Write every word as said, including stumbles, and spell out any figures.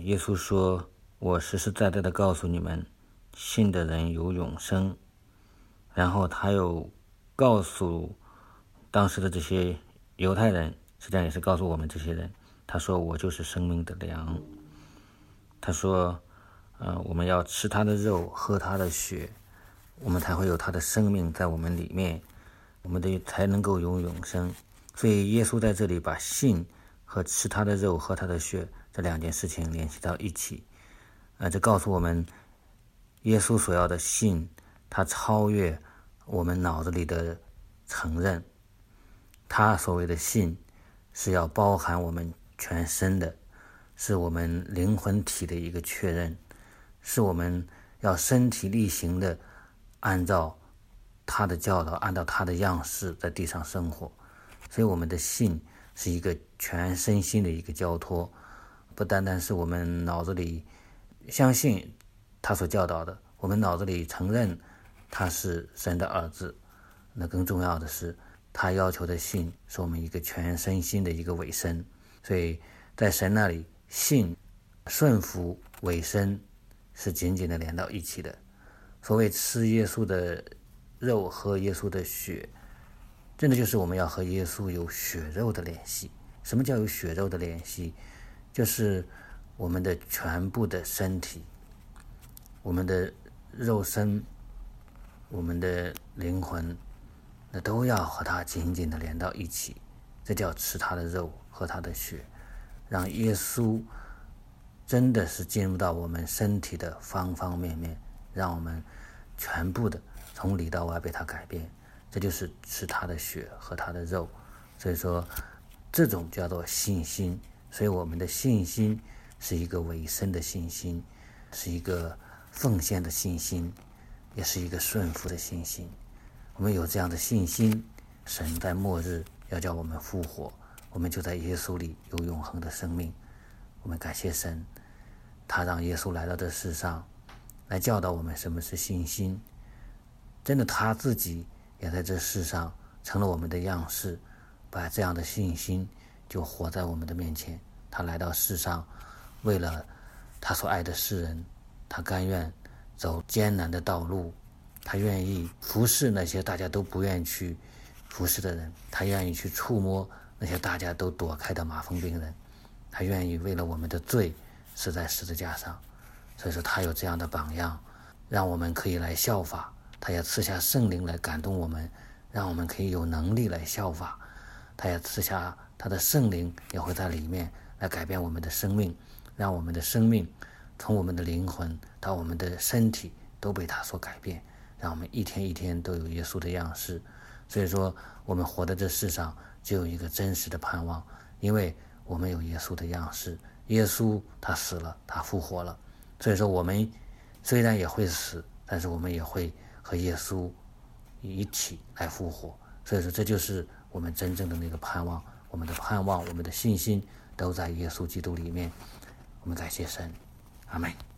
耶稣说，我实实在在的告诉你们，信的人有永生。然后他又告诉当时的这些犹太人，实际上也是告诉我们这些人，他说我就是生命的粮。他说呃，我们要吃他的肉，喝他的血，我们才会有他的生命在我们里面，我们的才能够有永生。所以耶稣在这里把信和吃他的肉喝他的血这两件事情联系到一起，呃，这告诉我们耶稣所要的信，他超越我们脑子里的承认。他所谓的信是要包含我们全身的，是我们灵魂体的一个确认，是我们要身体力行的按照他的教导，按照他的样式在地上生活。所以我们的信是一个全身心的一个交托，不单单是我们脑子里相信他所教导的，我们脑子里承认他是神的儿子，那更重要的是他要求的信是我们一个全身心的一个委身。所以在神那里，信、顺服、委身是紧紧的连到一起的。所谓吃耶稣的肉，喝耶稣的血，真的就是我们要和耶稣有血肉的联系。什么叫有血肉的联系？就是我们的全部的身体，我们的肉身，我们的灵魂，那都要和他紧紧的连到一起。这叫吃他的肉，喝他的血，让耶稣真的是进入到我们身体的方方面面，让我们全部的从里到外被他改变。这就是吃他的血和他的肉。所以说这种叫做信心。所以我们的信心是一个委身的信心，是一个奉献的信心，也是一个顺服的信心。我们有这样的信心，神在末日要叫我们复活，我们就在耶稣里有永恒的生命。我们感谢神，他让耶稣来到这世上，来教导我们什么是信心。真的他自己也在这世上成了我们的样式，把这样的信心就活在我们的面前。他来到世上，为了他所爱的世人，他甘愿走艰难的道路，他愿意服侍那些大家都不愿去服侍的人，他愿意去触摸那些大家都躲开的麻风病人，他愿意为了我们的罪死在十字架上。所以说他有这样的榜样，让我们可以来效法。他也赐下圣灵来感动我们，让我们可以有能力来效法。他也赐下他的圣灵，也会在里面来改变我们的生命，让我们的生命从我们的灵魂到我们的身体都被他所改变，让我们一天一天都有耶稣的样式。所以说我们活在这世上就有一个真实的盼望，因为我们有耶稣的样式。耶稣他死了，他复活了。所以说我们虽然也会死，但是我们也会和耶稣一起来复活。所以说这就是我们真正的那个盼望，我们的盼望，我们的信心都在耶稣基督里面。我们感谢神，阿们。